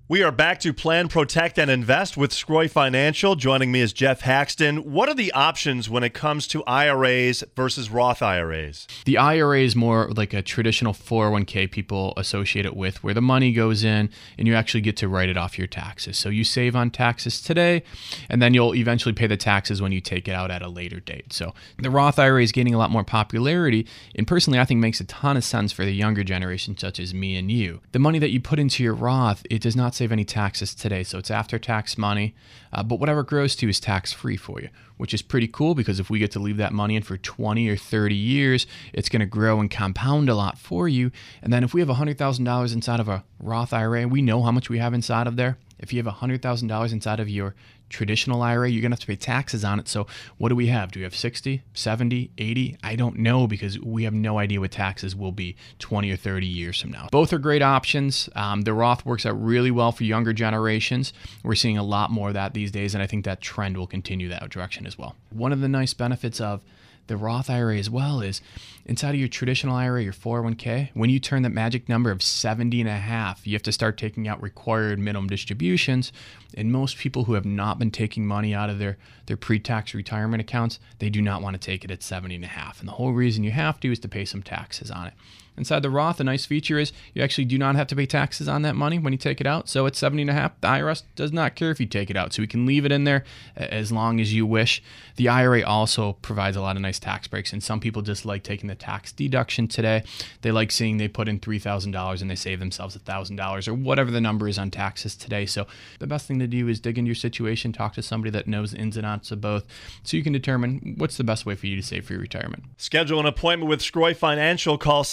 We are back to Plan, Protect, and Invest with Scroy Financial. Joining me is Jeff Haxton. What are the options when it comes to IRAs versus Roth IRAs? The IRA is more like a traditional 401k people associate it with, where the money goes in and you actually get to write it off your taxes. So you save on taxes today, and then you'll eventually pay the taxes when you take it out at a later date. So the Roth IRA is gaining a lot more popularity, and personally I think makes a ton of sense for the younger generation such as me and you. The money that you put into your Roth, it does not save any taxes today, so it's after-tax money, but whatever it grows to is tax-free for you, which is pretty cool because if we get to leave that money in for 20 or 30 years, it's going to grow and compound a lot for you. And then if we have $100,000 inside of a Roth IRA, we know how much we have inside of there. If you have $100,000 inside of your traditional IRA, you're going to have to pay taxes on it. So what do we have? Do we have 60, 70, 80? I don't know because we have no idea what taxes will be 20 or 30 years from now. Both are great options. The Roth works out really well for younger generations. We're seeing a lot more of that these days, and I think that trend will continue that direction as well. One of the nice benefits of the Roth IRA as well is inside of your traditional IRA, your 401k, when you turn that magic number of 70 and a half, you have to start taking out required minimum distributions. And most people who have not been taking money out of their pre-tax retirement accounts, they do not want to take it at 70 and a half. And the whole reason you have to is to pay some taxes on it. Inside the Roth, a nice feature is you actually do not have to pay taxes on that money when you take it out. So at 70 and a half, the IRS does not care if you take it out. So we can leave it in there as long as you wish. The IRA also provides a lot of nice tax breaks. And some people just like taking the tax deduction today. They like seeing they put in $3,000 and they save themselves $1,000 or whatever the number is on taxes today. So the best thing to do is dig into your situation, talk to somebody that knows the ins and outs of both so you can determine what's the best way for you to save for your retirement. Schedule an appointment with Scroy Financial. Call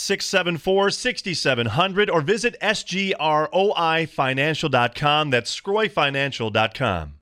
674-6700 or visit sgroifinancial.com. That's scroifinancial.com.